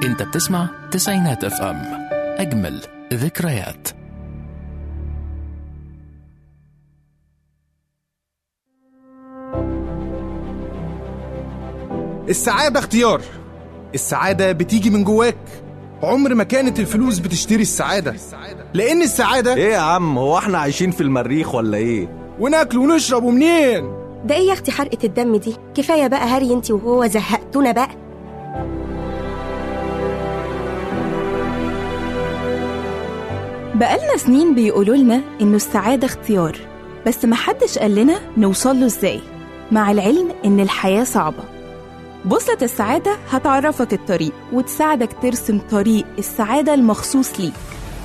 انت بتسمع تسعينات اف ام، اجمل ذكريات. السعادة اختيار. السعادة بتيجي من جواك. عمر ما كانت الفلوس بتشتري السعادة، لأن السعادة ايه يا عم، هو احنا عايشين في المريخ ولا ايه؟ وناكل ونشرب ومنين؟ ده ايه يا اختي حرقة الدم دي؟ كفاية بقى هري انتي وهو، زهقتونا بقى. بقالنا سنين بيقولوا لنا إنه السعادة اختيار، بس محدش قال لنا نوصل له إزاي، مع العلم إن الحياة صعبة. بوصلة السعادة هتعرفك الطريق وتساعدك ترسم طريق السعادة المخصوص ليك.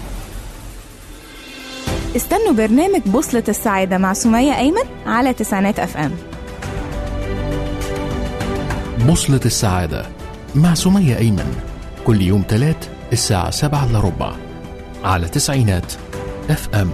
استنوا برنامج بوصلة السعادة مع سمية أيمن على تسعينات اف ام. بوصلة السعادة مع سمية أيمن، كل يوم تلات الساعة 7:15 على تسعينات اف ام.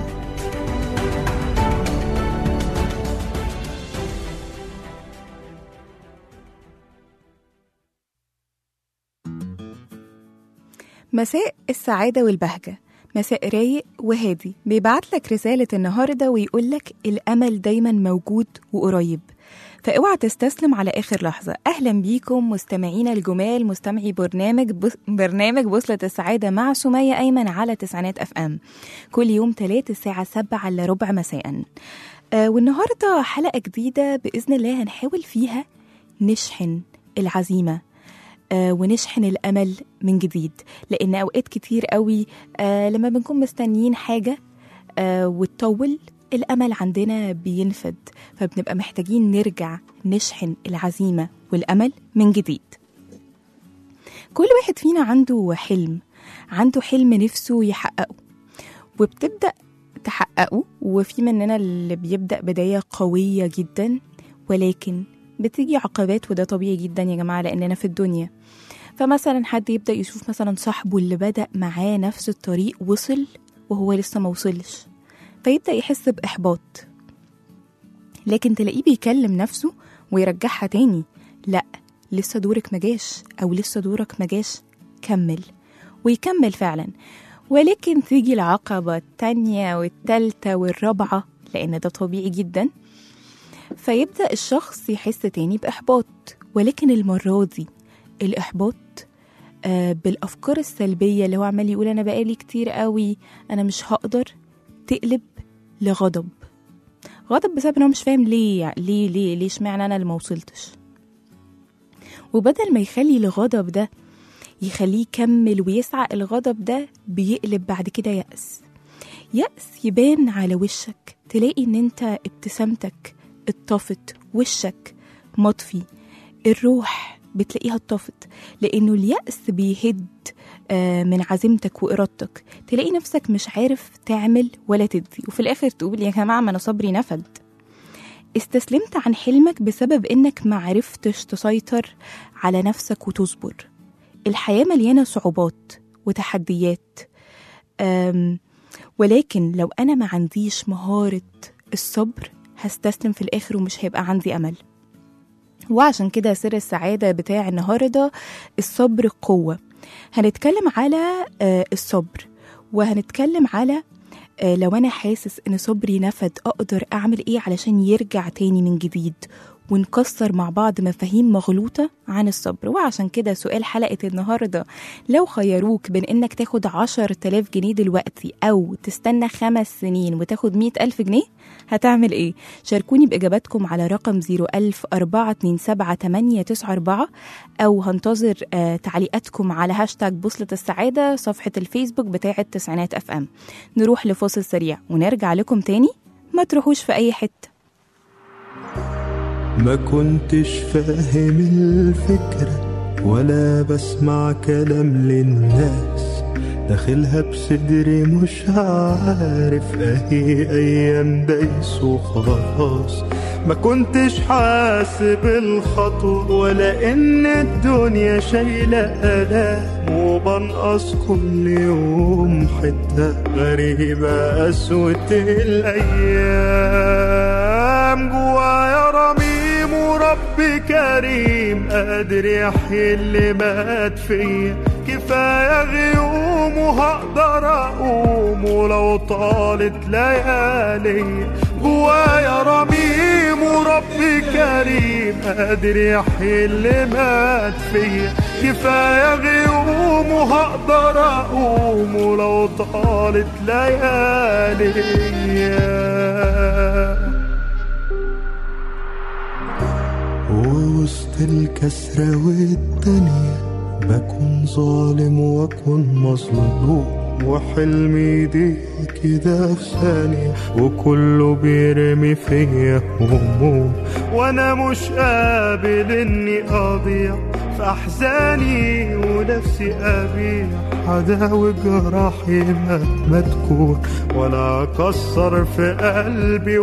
مساء السعادة والبهجة، مساء رايق وهادي بيبعتلك رسالة النهاردة ويقولك الأمل دايما موجود وقريب، فاوعى تستسلم على آخر لحظة. أهلا بيكم مستمعين الجمال، مستمعي برنامج بوصلة السعادة مع سمية أيمن على تسعينات اف ام، كل يوم تلات الساعة 7:15 مساء. والنهاردة حلقة جديدة بإذن الله هنحاول فيها نشحن العزيمة ونشحن الأمل من جديد، لأن أوقات كتير قوي لما بنكون مستنيين حاجة وتطول الأمل عندنا بينفد، فبنبقى محتاجين نرجع نشحن العزيمة والأمل من جديد. كل واحد فينا عنده حلم نفسه يحققه، وبتبدأ تحققه، وفي مننا اللي بيبدأ بداية قوية جدا، ولكن بتيجي عقبات، وده طبيعي جدا يا جماعة لأننا في الدنيا. فمثلا حد يبدأ يشوف مثلا صاحبه اللي بدأ معاه نفس الطريق وصل وهو لسه ما وصلش، فيبدأ يحس بإحباط، لكن تلاقيه بيكلم نفسه ويرجعها تاني، لا لسه دورك مجاش، أو لسه دورك مجاش، كمل، ويكمل فعلا. ولكن تيجي العقبة التانية والتالتة والرابعة، لأن ده طبيعي جدا، فيبدأ الشخص يحس تاني بإحباط، ولكن المرة دي الإحباط بالأفكار السلبية اللي هو عمال يقول أنا بقالي كتير قوي أنا مش هقدر، تقلب لغضب. غضب بسبب أنه مش فاهم ليه اشمعنى أنا اللي ما وصلتش. وبدل ما يخلي الغضب ده يخليه يكمل ويسعى، الغضب ده بيقلب بعد كده يأس يبان على وشك، تلاقي ان انت ابتسامتك اتطفت، وشك مطفي، الروح بتلاقيها اتطفت، لانه اليأس بيهد من عزيمتك وإرادتك، تلاقي نفسك مش عارف تعمل ولا تدي، وفي الآخر تقول يا جماعة ما أنا صبري نفد. استسلمت عن حلمك بسبب إنك ما عرفتش تسيطر على نفسك وتصبر. الحياة مليانة صعوبات وتحديات، ولكن لو أنا ما عنديش مهارة الصبر هستسلم في الآخر ومش هيبقى عندي أمل. وعشان كده سر السعادة بتاع النهاردة الصبر قوة. هنتكلم على الصبر، وهنتكلم على لو أنا حاسس إن صبري نفد أقدر أعمل إيه علشان يرجع تاني من جديد، ونكسر مع بعض مفاهيم مغلوطة عن الصبر. وعشان كده سؤال حلقة النهاردة، لو خيروك بين إنك تاخد 10,000 جنيه دلوقتي أو تستنى 5 سنين وتاخد 100,000 جنيه، هتعمل إيه؟ شاركوني بإجاباتكم على رقم 010427894، أو هنتظر تعليقاتكم على هاشتاج بوصلة السعادة صفحة الفيسبوك بتاعة تسعينات اف ام. نروح لفاصل سريع ونرجع لكم تاني، ما تروحوش في أي حتة. ما كنتش فاهم الفكرة ولا بسمع كلام للناس، داخلها بصدري مش عارف اهي ايام دايس وخلاص. ما كنتش حاسب الخطوة ولا ان الدنيا شايلة آلام، وبنقص كل يوم حتة غريبة قسوة الايام. جوايا رميم ورب كريم قادر يحيي اللي مات فيا، كفاية غيوم وهقدر أقوم ولو طالت ليالي. جوايا رميم وربي كريم قادر يحيي اللي مات فيا. كفاية غيوم وهقدر أقوم ولو طالت ليالي. ووسط الكسرة والدنيا بكون ظالم واكون مظلوم، وحلمي يضيق كده في ثانية وكله بيرمي فيا هموم، وانا مش قابل اني اضيع في احزاني ونفسي ابيع. هداوي جراحي مهما تكون ولا اكسر في قلبي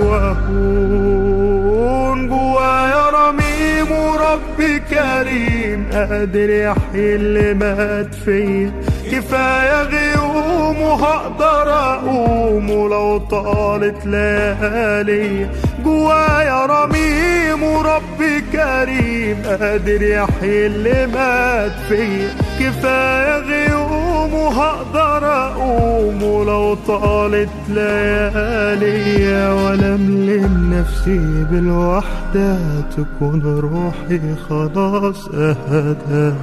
واهون. جوايا رميم وربي كريم قادر يحيي اللي مات فيا. كفاية غيوم وهقدر أقوم ولو طالت ليالي. جوايا رميم وربي كريم قادر يحيي اللي مات فيا. كفاية غيوم وهقدر أقوم ولو طالت ليالي. ولا أملم نفسي بالوحدة تكون روحي خلاص أهدى.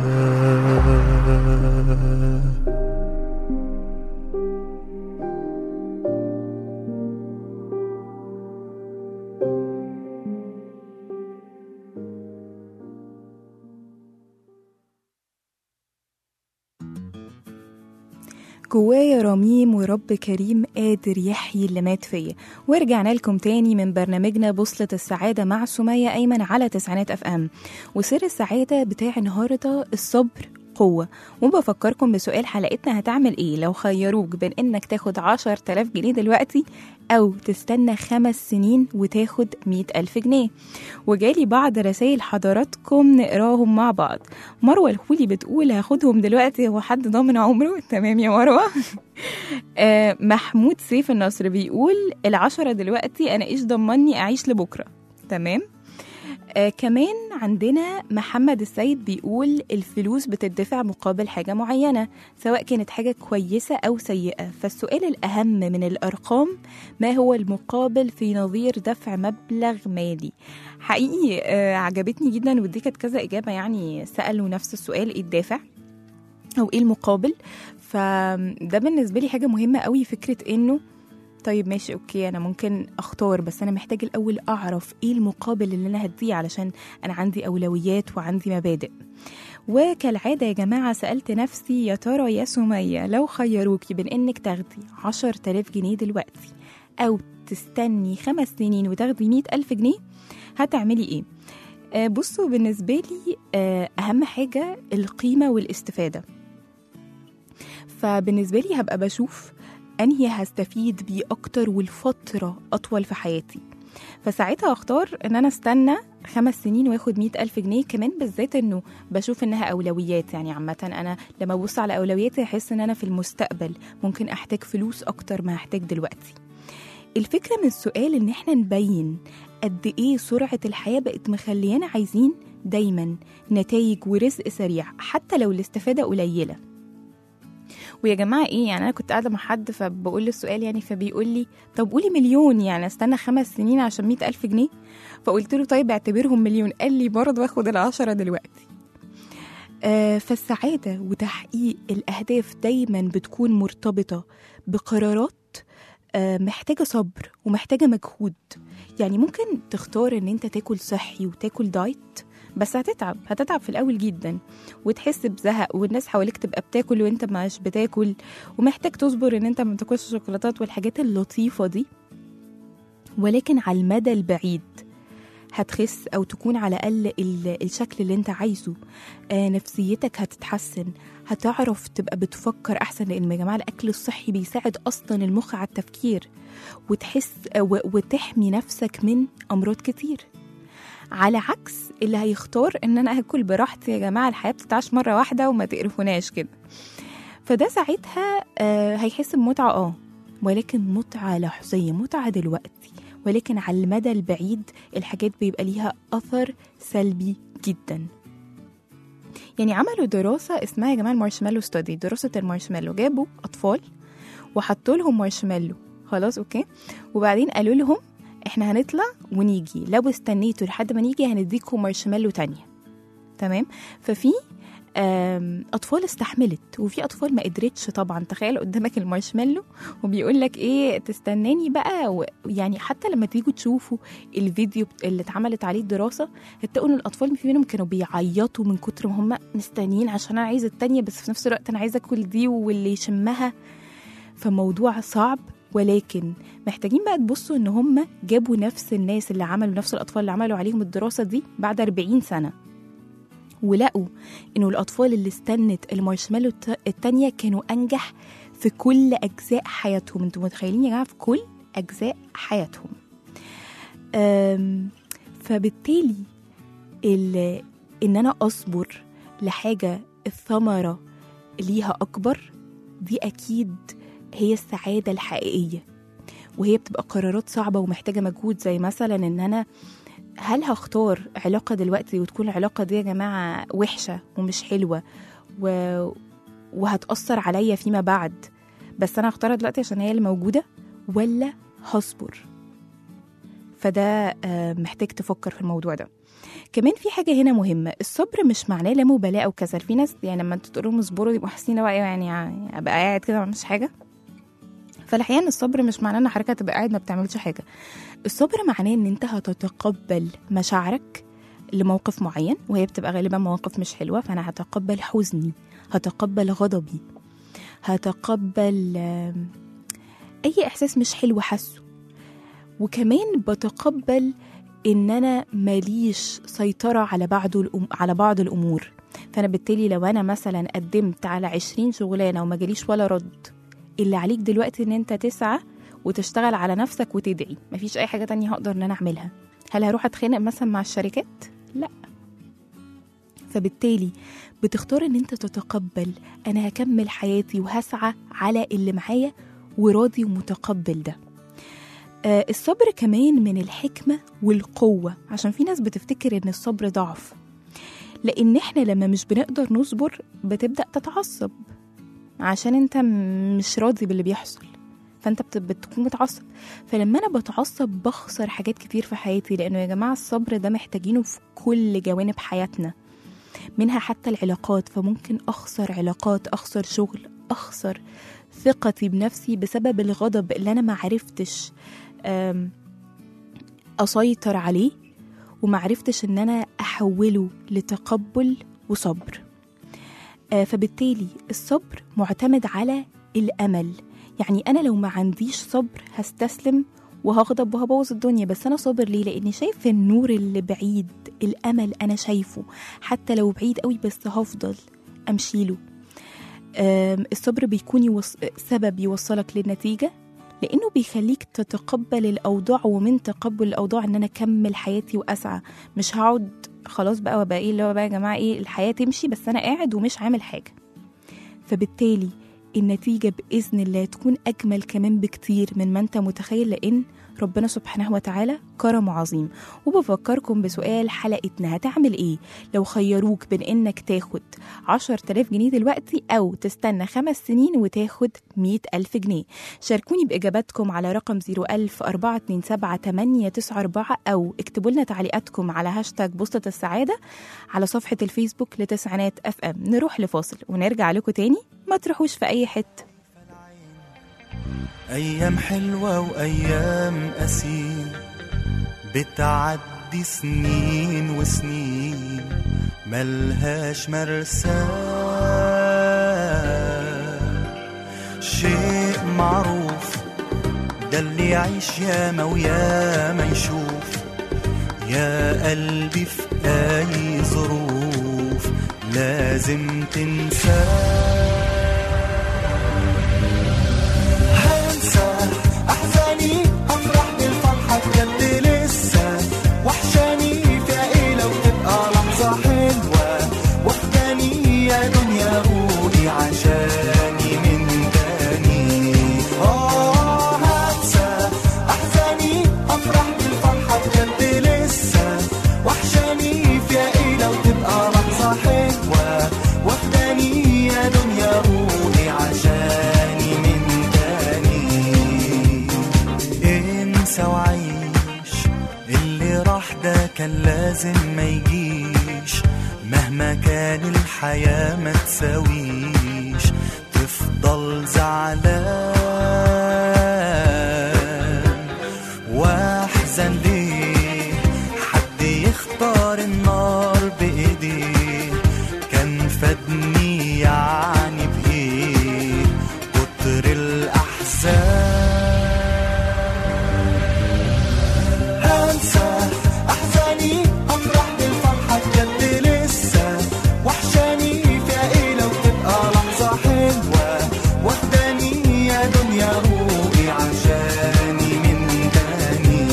جوايا رميم ورب كريم قادر يحيي اللي مات فيا. ورجعنا لكم تاني من برنامجنا بوصلة السعادة مع سمية أيمن على تسعينات FM. وسر السعادة بتاع النهاردة الصبر قوة. وبفكركم بسؤال حلقتنا: هتعمل ايه لو خيروك بين انك تاخد 10,000 جنيه دلوقتي او تستنى 5 سنين وتاخد 100,000 جنيه؟ وجالي بعض رسائل حضراتكم نقراهم مع بعض. مروة الخولي بتقول هاخدهم دلوقتي، هو حد ضامن عمره؟ تمام يا مروة. محمود سيف النصر بيقول 10 دلوقتي، انا ايش ضمني اعيش لبكرة. تمام. كمان عندنا محمد السيد بيقول الفلوس بتدفع مقابل حاجة معينة سواء كانت حاجة كويسة أو سيئة، فالسؤال الأهم من الأرقام ما هو المقابل في نظير دفع مبلغ مالي. حقيقي عجبتني جدا، ودي كانت كذا إجابة يعني سألوا نفس السؤال: إيه الدافع أو إيه المقابل؟ فده بالنسبة لي حاجة مهمة قوي، فكرة إنه طيب ماشي اوكي انا ممكن اختار، بس انا محتاج الاول اعرف ايه المقابل اللي انا هديه علشان انا عندي اولويات وعندي مبادئ. وكالعادة يا جماعة سألت نفسي يا ترى يا سمية لو خيروكي بين انك تاخدي 10,000 جنيه دلوقتي او تستني 5 سنين وتاخدي 100,000 جنيه هتعملي ايه؟ بصوا بالنسبة لي اهم حاجة القيمة والاستفادة. فبالنسبة لي هبقى بشوف أنهي هستفيد بيه أكتر والفترة أطول في حياتي، فساعتها أختار أن أنا استنى 5 سنين وياخد 100,000 جنيه. كمان بالذات أنه بشوف أنها أولويات، يعني عامة أنا لما أبص على أولوياتي أحس أن أنا في المستقبل ممكن أحتاج فلوس أكتر ما أحتاج دلوقتي. الفكرة من السؤال أن احنا نبين قد إيه سرعة الحياة بقت مخليانا عايزين دايما نتائج ورزق سريع حتى لو الاستفادة قليلة. ويا جماعة ايه يعني، انا كنت قاعدة مع حد فبقول له السؤال يعني، فبيقول لي طب قولي مليون، يعني استنى 5 سنين عشان 100,000 جنيه؟ فقلت له طيب اعتبرهم مليون. قال لي برضه واخد 10 دلوقتي. فالسعادة وتحقيق الأهداف دايما بتكون مرتبطة بقرارات محتاجة صبر ومحتاجة مجهود. يعني ممكن تختار ان انت تاكل صحي وتاكل دايت، بس هتتعب في الأول جدا وتحس بزهق، والناس حواليك تبقى بتاكل وانت مش بتاكل، ومحتاج تصبر ان انت ما تاكلش شوكولاتات والحاجات اللطيفة دي. ولكن على المدى البعيد هتخس أو تكون على الأقل الشكل اللي انت عايزه، نفسيتك هتتحسن، هتعرف تبقى بتفكر أحسن، لأن يا جماعة الأكل الصحي بيساعد أصلا المخ على التفكير، وتحس وتحمي نفسك من أمراض كتير. على عكس اللي هيختار ان انا اكل براحتي، يا جماعة الحياة بتتعاش مرة واحدة وما تقرفوناش كده. فده ساعتها هيحس بمتعة ولكن متعة لحظية، متعة دلوقتي، ولكن على المدى البعيد الحاجات بيبقى ليها أثر سلبي جدا. يعني عملوا دراسة اسمها يا جماعة المارشميلو ستادي، دراسة المارشميلو. جابوا أطفال وحطوا لهم مارشميلو، خلاص أوكي، وبعدين قالوا لهم إحنا هنطلع ونيجي، لو استنيتوا لحد ما نيجي هنديكم مارشميلو تانية، تمام. ففي أطفال استحملت وفي أطفال ما قدرتش. طبعا تخيل قدامك المارشميلو وبيقول لك إيه تستناني بقى يعني حتى لما تيجوا تشوفوا الفيديو اللي اتعملت عليه الدراسة هتلاقوا إن الأطفال في منهم كانوا بيعيطوا من كتر ما هم مستنيين، عشان أنا عايزة التانية بس في نفس الوقت أنا عايزة أكل دي واللي يشمها. فموضوع صعب، ولكن محتاجين بقى تبصوا إن هم جابوا نفس الناس اللي عملوا، نفس الأطفال اللي عملوا عليهم الدراسة دي بعد 40 سنة، ولقوا إنه الأطفال اللي استنت المارشميلو التانية كانوا أنجح في كل أجزاء حياتهم. انتوا متخيلين يا جماعة؟ في كل أجزاء حياتهم. فبالتالي إن أنا أصبر لحاجة الثمرة ليها أكبر، دي أكيد هي السعادة الحقيقية. وهي بتبقى قرارات صعبة ومحتاجة مجهود، زي مثلا إن أنا هل هختار علاقة دلوقتي وتكون العلاقة دي يا جماعة وحشة ومش حلوة وهتأثر عليا فيما بعد، بس أنا هختارها دلوقتي عشان هي اللي موجودة، ولا هصبر؟ فده محتاج تفكر في الموضوع ده. كمان في حاجة هنا مهمة، الصبر مش معناه لا مبالاة أو كسل. في ناس يعني لما تقول لهم اصبروا يبقوا حاسين بقى يعني أبقى قاعد كده ما بعملش حاجة. فالحقيقة إن الصبر مش معناه إن حضرتك تبقى قاعد ما بتعملش حاجة. الصبر معناه إن أنت هتتقبل مشاعرك لموقف معين، وهي بتبقى غالبا مواقف مش حلوة، فأنا هتقبل حزني، هتقبل غضبي، هتقبل أي إحساس مش حلو حاسه. وكمان بتقبل إن أنا ماليش سيطرة على بعض الأمور. فأنا بالتالي لو أنا مثلا قدمت على 20 شغلانة وما جاليش ولا رد، اللي عليك دلوقتي إن أنت تسعى وتشتغل على نفسك وتدعي، مفيش أي حاجة تانية هقدر إن أنا أعملها. هل هروح أتخانق مثلا مع الشركات؟ لا. فبالتالي بتختار إن أنت تتقبل، أنا هكمل حياتي وهسعى على اللي معايا وراضي ومتقبل ده. الصبر كمان من الحكمة والقوة، عشان في ناس بتفتكر إن الصبر ضعف، لأن إحنا لما مش بنقدر نصبر بتبدأ تتعصب عشان أنت مش راضي باللي بيحصل، فأنت بتكون متعصب. فلما أنا بتعصب بخسر حاجات كتير في حياتي، لأنه يا جماعة الصبر ده محتاجينه في كل جوانب حياتنا، منها حتى العلاقات. فممكن أخسر علاقات، أخسر شغل، أخسر ثقتي بنفسي بسبب الغضب اللي أنا معرفتش أسيطر عليه، ومعرفتش إن أنا أحوله لتقبل وصبر. فبالتالي الصبر معتمد على الأمل. يعني أنا لو ما عنديش صبر هستسلم وهغضب وهبوظ الدنيا، بس أنا صابر ليه؟ لأني شايف النور اللي بعيد، الأمل أنا شايفه حتى لو بعيد قوي، بس هفضل أمشيله. الصبر بيكون سبب يوصلك للنتيجة، لأنه بيخليك تتقبل الأوضاع، ومن تقبل الأوضاع إن أنا أكمل حياتي وأسعى. مش هقعد خلاص بقى وبقى إيه اللي هو بقى يا جماعة إيه الحياة تمشي بس أنا قاعد ومش عامل حاجة. فبالتالي النتيجة بإذن الله تكون أجمل كمان بكتير من ما أنت متخيل، لأن ربنا سبحانه وتعالى كرم عظيم. وبفكركم بسؤال حلقتنا، هتعمل إيه لو خيروك بين إنك تاخد 10,000 جنيه دلوقتي أو تستنى 5 سنين وتاخد 100,000 جنيه؟ شاركوني بإجاباتكم على رقم 010427894، أو اكتبوا لنا تعليقاتكم على هاشتاج بوسطة السعادة على صفحة الفيسبوك لتسعينات FM. نروح لفاصل ونرجع لكم تاني، ما تروحوش في أي حتة. أيام حلوة وأيام قسيم بتعدي سنين وسنين ملهاش مرسى، شيء معروف ده اللي يعيش ياما وياما يشوف. يا قلبي في أي ظروف لازم تنساه. أحزاني أفرح بالفرحة بجد لسه وحشاني فيها إيه لو تبقى لحظة حلوة. وحداني يا دنيا قولي عشاني من تاني. هنسى أحزاني أفرح بالفرحة بجد لسه وحشاني فيها إيه لو تبقى لحظة حلوة. كان لازم ما يجيش، مهما كان الحياة ما تساويش، تفضل زعلان واحزن ليه؟ حد يختار النار بإيديه، كان فادني يعني بإيه كتر الأحزان. هنسى أحزاني أفرح بالفرحة بجد لسه، وحشاني فيها إيه لو تبقى لحظة حلوة، واخداني يا دنيا روقي عشاني من تاني.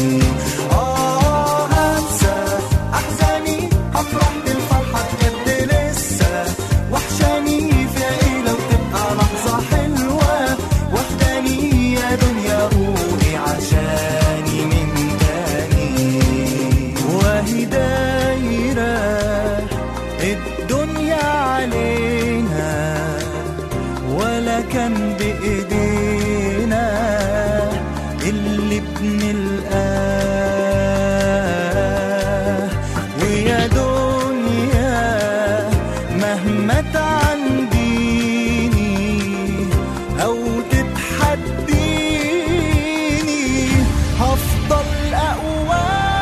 هنسى أحزاني أفرح بالفرحة بجد لسه، وحشاني فيها إيه لو تبقى لحظة حلوة، واخداني يا دنيا روقي عشاني من تاني. وهي دايرة الدنيا علينا، ولا كان بإيدينا اللي بنلقاه. ويا دنيا مهما تعنديني أو تتحديني، هفضل أقوى.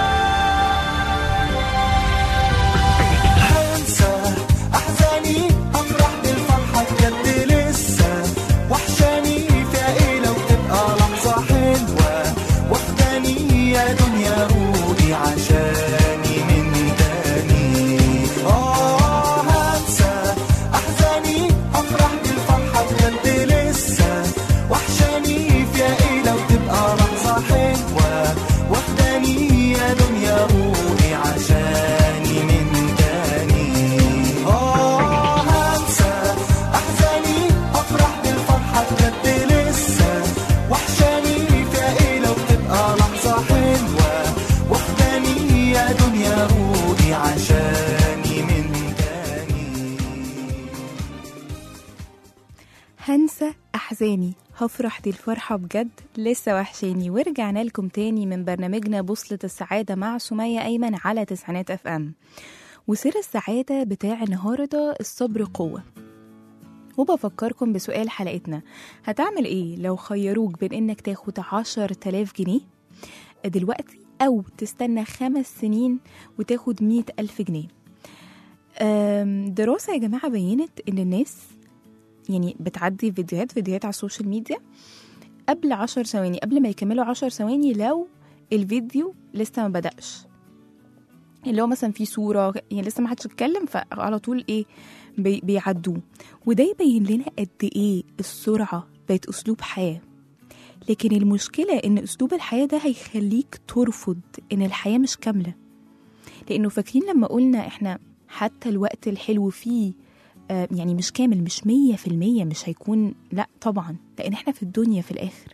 هنسى أحزاني أفرح بالفرحة بجد لسه، وحشاني فيها إيه لو تبقى لحظة حلوة، واخداني يا دنيا روقي عشاني من تاني. هنسى أحزاني أفرح بالفرحة بجد لسه، وحشاني فيها إيه لو تبقى لحظة حلوة، واخداني يا دنيا روقي عشاني من تاني. هنسى أحزاني أفرح بالفرحة بجد لسه، وحشاني فيها إيه لو تبقى لحظة حلوة، واخداني يا دنيا روقي عشاني من تاني. هنسى أحزاني هفرح دي الفرحة بجد لسه وحشاني. ورجعنا لكم تاني من برنامجنا بوصلة السعادة مع سمية أيمن على تسعينات اف ام. وسر السعادة بتاع النهاردة الصبر قوة. وبفكركم بسؤال حلقتنا، هتعمل ايه لو خيروك بين انك تاخد 10,000 جنيه دلوقتي او تستنى 5 سنين وتاخد 100,000 جنيه؟ دراسة يا جماعة بينت ان الناس يعني بتعدي فيديوهات على السوشيال ميديا قبل 10 ثواني، قبل ما يكملوا 10 ثواني لو الفيديو لسه ما بدأش، اللي هو مثلا في صورة يعني لسه ما حدش اتكلم فعلى طول ايه بيعدوه. وده يبين لنا قد ايه السرعة بقت اسلوب حياة. لكن المشكلة ان اسلوب الحياة ده هيخليك ترفض ان الحياة مش كاملة. لانه فاكرين لما قلنا احنا حتى الوقت الحلو فيه يعني مش كامل، مش 100%، مش هيكون، لا طبعا، لان احنا في الدنيا في الاخر.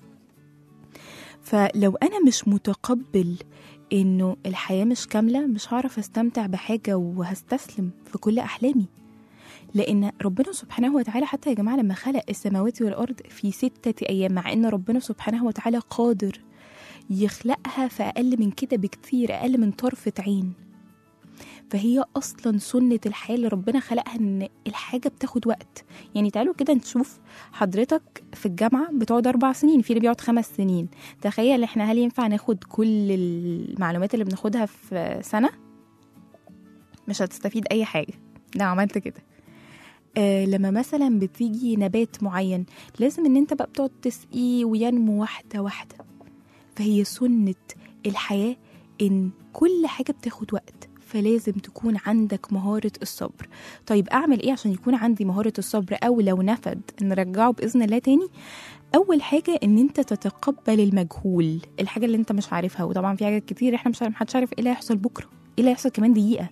فلو انا مش متقبل انه الحياة مش كاملة، مش هعرف استمتع بحاجة وهستسلم في كل احلامي. لان ربنا سبحانه وتعالى حتى يا جماعة لما خلق السماوات والارض في 6 ايام، مع ان ربنا سبحانه وتعالى قادر يخلقها في اقل من كده بكتير، اقل من طرفة عين. فهي اصلا سنة الحياة اللي ربنا خلقها ان الحاجة بتاخد وقت. يعني تعالوا كده نشوف، حضرتك في الجامعة بتقعد 4 سنين، في اللي بيقعد 5 سنين. تخيل احنا هل ينفع ناخد كل المعلومات اللي بناخدها في سنة؟ مش هتستفيد اي حاجة لو عملت كده. لما مثلا بتيجي نبات معين لازم ان انت بقى بتقعد تسقيه وينمو واحدة واحدة. فهي سنة الحياة ان كل حاجة بتاخد وقت، فلازم تكون عندك مهارة الصبر. طيب أعمل إيه عشان يكون عندي مهارة الصبر؟ أو لو نفد نرجعه بإذن الله تاني. أول حاجة إن أنت تتقبل المجهول، الحاجة اللي أنت مش عارفها. وطبعا في حاجات كتير إحنا مش محدش عارف إيه اللي هيحصل بكرة، إيه اللي هيحصل كمان دقيقة.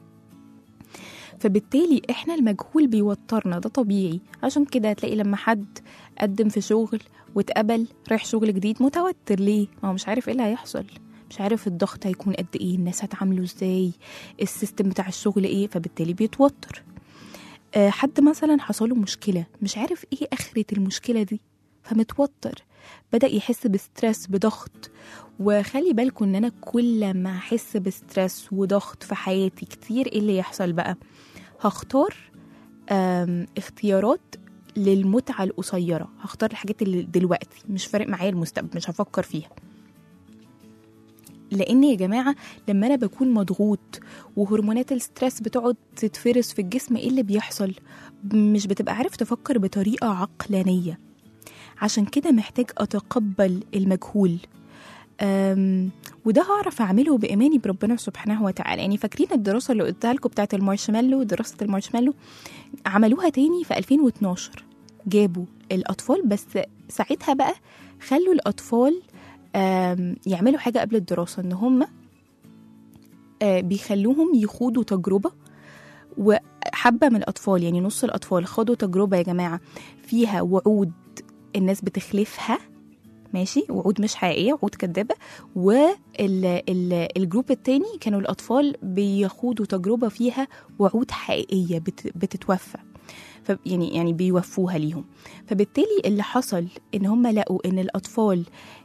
فبالتالي إحنا المجهول بيوترنا، ده طبيعي. عشان كده هتلاقي لما حد قدم في شغل واتقبل رايح شغل جديد متوتر. ليه؟ ما هو مش عارف إيه اللي هيحصل، مش عارف الضغط هيكون قد ايه، الناس هتعامله ازاي، السيستم بتاع الشغل ايه، فبالتالي بيتوتر. حد مثلا حصله مشكلة مش عارف ايه اخرة المشكلة دي فمتوتر. بدأ يحس بسترس بضغط. وخلي بالكم ان انا كل ما احس بسترس وضغط في حياتي كتير، ايه اللي يحصل بقى؟ هختار اختيارات للمتعة القصيرة، هختار الحاجات اللي دلوقتي مش فارق معايا المستقبل، مش هفكر فيها. لان يا جماعة لما انا بكون مضغوط وهرمونات الستريس بتقعد تتفرز في الجسم، ايه اللي بيحصل؟ مش بتبقى عارف تفكر بطريقة عقلانية. عشان كده محتاج اتقبل المجهول، وده هعرف اعمله بايماني بربنا سبحانه وتعالى. يعني فاكرين الدراسة اللي قلتها لكم بتاعت المارشميلو، دراسة المارشميلو عملوها تاني في 2012، جابوا الاطفال بس ساعتها بقى خلوا الاطفال يعملوا حاجة قبل الدراسة، ان هم بيخلوهم يخوضوا تجربة. وحبة من الأطفال، يعني نص الأطفال خدوا تجربة يا جماعة فيها وعود الناس بتخلفها، ماشي، وعود مش حقيقية، وعود كدابة. والجروب التاني كانوا الأطفال بيخوضوا تجربة فيها وعود حقيقية بتتوفى، يعني بيوفوها ليهم. فبالتالي اللي حصل إن هم لقوا إن الأطفال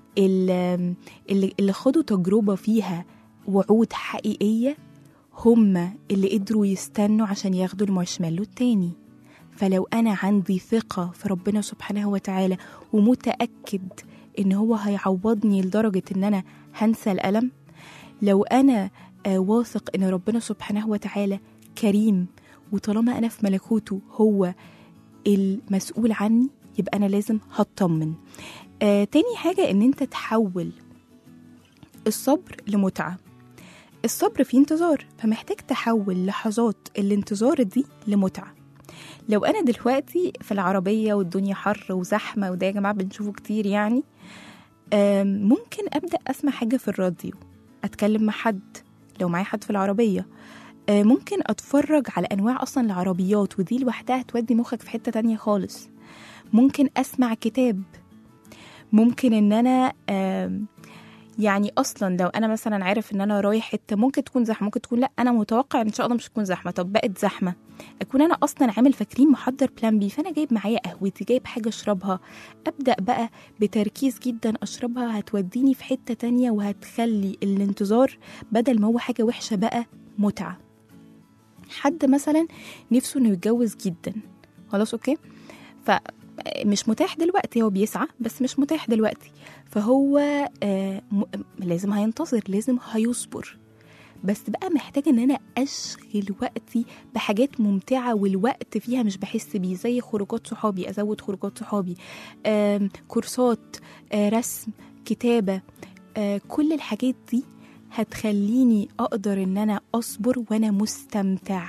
اللي خدوا تجربة فيها وعود حقيقية هم اللي قدروا يستنوا عشان ياخدوا المارشميلو التاني. فلو أنا عندي ثقة في ربنا سبحانه وتعالى ومتأكد إن هو هيعوضني لدرجة إن أنا هنسى الألم، لو أنا واثق إن ربنا سبحانه وتعالى كريم، وطالما أنا في ملكوته هو المسؤول عني، يبقى أنا لازم هطمن. تاني حاجة إن أنت تحول الصبر لمتعة. الصبر فيه انتظار، فمحتاج تحول لحظات الانتظار دي لمتعة. لو أنا دلوقتي في العربية والدنيا حر وزحمة، وده يا جماعة بنشوفه كتير يعني، ممكن أبدأ أسمع حاجة في الراديو، أتكلم مع حد لو معايا حد في العربية، ممكن أتفرج على أنواع أصلا العربيات، ودي لوحدها تودي مخك في حتة تانية خالص. ممكن أسمع كتاب، ممكن إن أنا يعني أصلا لو أنا مثلا عارف إن أنا رايح حتة ممكن تكون زحمة، ممكن تكون لأ أنا متوقع إن شاء الله مش تكون زحمة، طب بقت زحمة، أكون أنا أصلا عامل فاكرين محضر بلان بي، فأنا جايب معايا قهوتي، جايب حاجة أشربها، أبدأ بقى بتركيز جدا أشربها، هتوديني في حتة تانية وهتخلي الانتظار بدل ما هو حاجة وحشة بقى متعة. حد مثلا نفسه إنه يتجوز جدا، خلاص أوكي، مش متاح دلوقتي، هو بيسعى بس مش متاح دلوقتي، فهو لازم هينتظر، لازم هيصبر. بس بقى محتاجة ان انا اشغل وقتي بحاجات ممتعة والوقت فيها مش بحس بيه، زي خروجات صحابي، ازود خروجات صحابي، كورسات، رسم، كتابة، كل الحاجات دي هتخليني اقدر ان انا اصبر وانا مستمتع.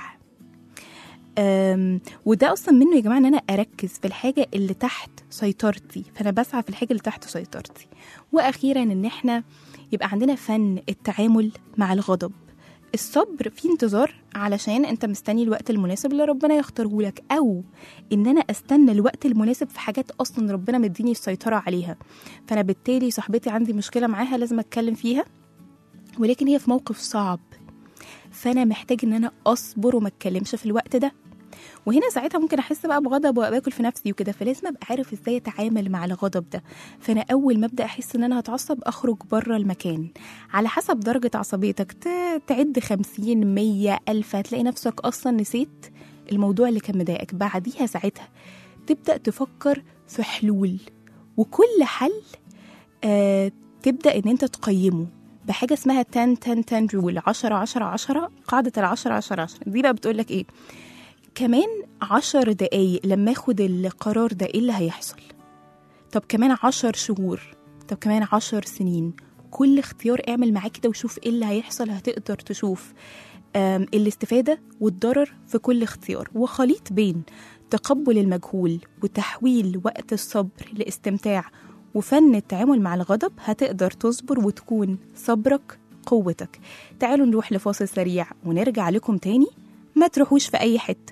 وده اصلا منه يا جماعه ان انا اركز في الحاجه اللي تحت سيطرتي، فانا بسعى في الحاجه اللي تحت سيطرتي. واخيرا ان احنا يبقى عندنا فن التعامل مع الغضب. الصبر فيه انتظار علشان انت مستني الوقت المناسب اللي ربنا يختاره لك، او ان انا استنى الوقت المناسب في حاجات اصلا ربنا مديني السيطره عليها. فانا بالتالي صاحبتي عندي مشكله معاها لازم اتكلم فيها، ولكن هي في موقف صعب، فانا محتاج ان انا اصبر وما اتكلمش في الوقت ده. وهنا ساعتها ممكن احس بقى بغضب واباكل في نفسي وكده، فلازم ابقى عارف ازاي اتعامل مع الغضب ده. فانا اول ما ابدا احس ان انا هتعصب اخرج بره المكان، على حسب درجه عصبيتك تعد 50 100 1000، هتلاقي نفسك اصلا نسيت الموضوع اللي كان مضايقك. بعديها ساعتها تبدا تفكر في حلول، وكل حل تبدا ان انت تقيمه بحاجه اسمها 10 رول، 10 قاعده ال10 دي بقى بتقول لك ايه؟ كمان 10 دقايق لما اخد القرار ده ايه اللي هيحصل؟ طب كمان 10 شهور، طب كمان 10 سنين. كل اختيار اعمل معاه كده وشوف ايه اللي هيحصل. هتقدر تشوف الاستفادة والضرر في كل اختيار، وخليط بين تقبل المجهول وتحويل وقت الصبر لاستمتاع وفن التعامل مع الغضب. هتقدر تصبر وتكون صبرك قوتك. تعالوا نروح لفاصل سريع ونرجع لكم تاني، ما تروحوش في أي حتة.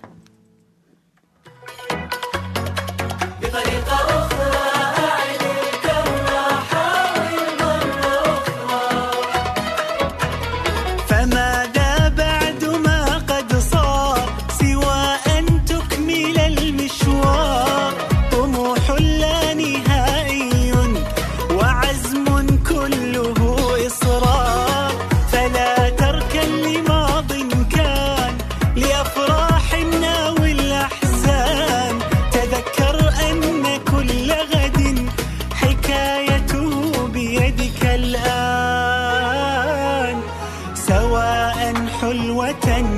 بطريقة أخرى أعد الكون، أحاول مرة أخرى، فماذا بعد ما قد صار سوى أن تكمل المشوار؟ طموح لا نهائي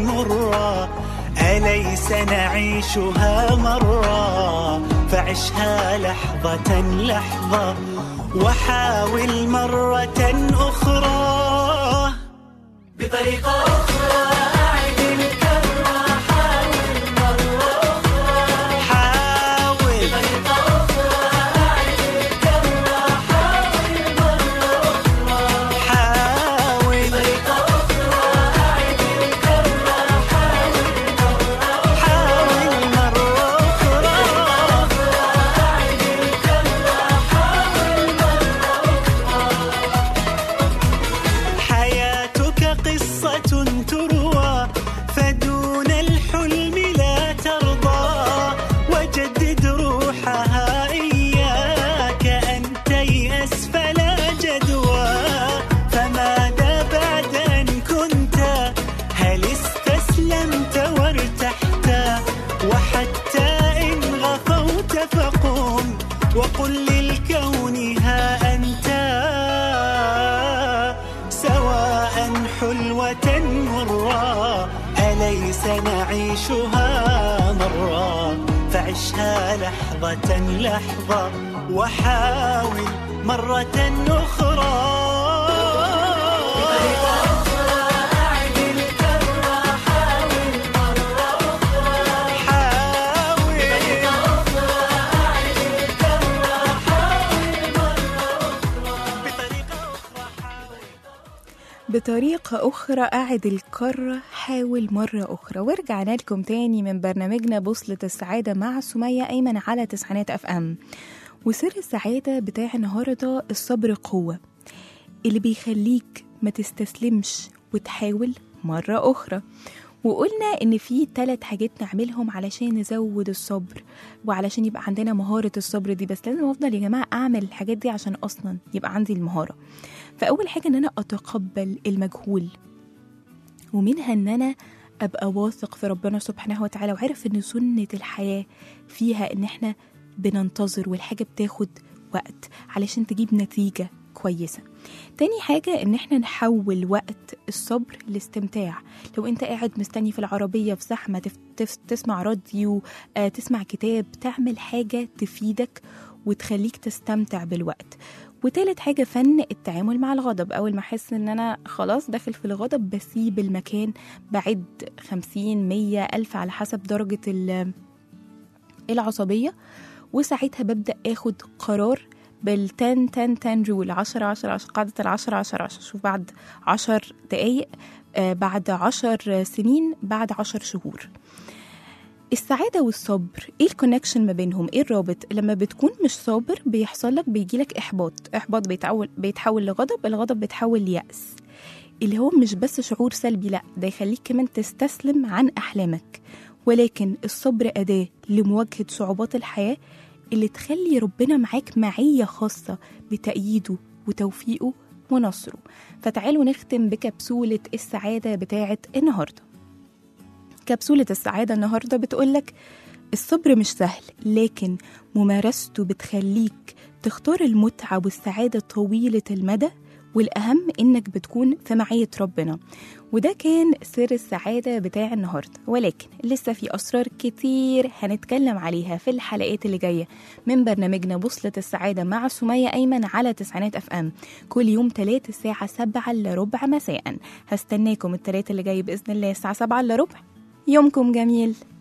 مرة أليس نعيشها مرة فعشها لحظة لحظة وحاول مرة أخرى بطريقة أخرى أعد الكرة حاول مرة أخرى حاول بطريقة أخرى أعد الكرة حاول مرة أخرى حاول بطريقة أخرى أعد الكرة حاول مرة أخرى أعد الكرة حاول مرة حياتك قصة تروى فدون الحلم لا ترضى وجدد روحها إياك أن تيأس فلا جدوى فماذا بعد أن كنت هل استسلمت وارتحت وحتى إن غفوت فقم وقل للكون ها أنت سواء حلوة مرة أليس نعيشها مرة فعشها لحظة لحظة وحاول مرة أخرى بطريقة أخرى أعد الكرة حاول مرة أخرى حاول بطريقة أخرى أعد الكرة حاول مرة أخرى بطريقة أخرى حاول بطريقة أخرى أعد الكرة حاول مرة أخرى. ورجعنا لكم تاني من برنامجنا بوصلة السعادة مع سمية أيمن على تسعينات FM. وسر السعادة بتاع النهاردة الصبر قوة اللي بيخليك ما تستسلمش وتحاول مرة أخرى. وقلنا إن في 3 حاجات نعملهم علشان نزود الصبر وعلشان يبقى عندنا مهارة الصبر دي، بس لازم أفضل يا جماعة أعمل الحاجات دي عشان أصلا يبقى عندي المهارة. فأول حاجة إن أنا أتقبل المجهول، ومنها إن أنا أبقى واثق في ربنا سبحانه وتعالى وعارف إن سنة الحياة فيها إن إحنا بننتظر والحاجة بتاخد وقت علشان تجيب نتيجة كويسة. تاني حاجة إن إحنا نحول وقت الصبر لاستمتاع. لو أنت قاعد مستني في العربية في زحمة تسمع راديو، تسمع كتاب، تعمل حاجة تفيدك وتخليك تستمتع بالوقت. وتالت حاجة فن التعامل مع الغضب. أول ما أحس إن أنا خلاص داخل في الغضب بسيب المكان، بعد 50 100 1000 على حسب درجة العصبية، وساعتها ببدأ أخد قرار بالتن تن تن رول 10 قاعدة 10. شوف بعد 10 دقايق، بعد 10 سنين، بعد 10 شهور. السعادة والصبر ايه الكونكشن ما بينهم؟ ايه الرابط؟ لما بتكون مش صابر بيجيلك احباط بيتحول لغضب، الغضب بيتحول ليأس، اللي هو مش بس شعور سلبي، لا ده يخليك كمان تستسلم عن أحلامك. ولكن الصبر أداة لمواجهة صعوبات الحياة اللي تخلي ربنا معاك معية خاصة بتأييده وتوفيقه ونصره. فتعالوا نختم بكبسولة السعادة بتاعة النهاردة. كبسولة السعادة النهاردة بتقولك الصبر مش سهل، لكن ممارسته بتخليك تختار المتعة والسعادة طويلة المدى، والأهم إنك بتكون في معية ربنا. وده كان سر السعادة بتاع النهاردة، ولكن لسه في أسرار كتير هنتكلم عليها في الحلقات اللي جاية من برنامجنا بوصلة السعادة مع سمية أيمن على تسعينات FM كل يوم 3 الساعة 7:15 مساء. هستناكم الثلاث اللي جاي بإذن الله الساعة 7:15. يومكم جميل.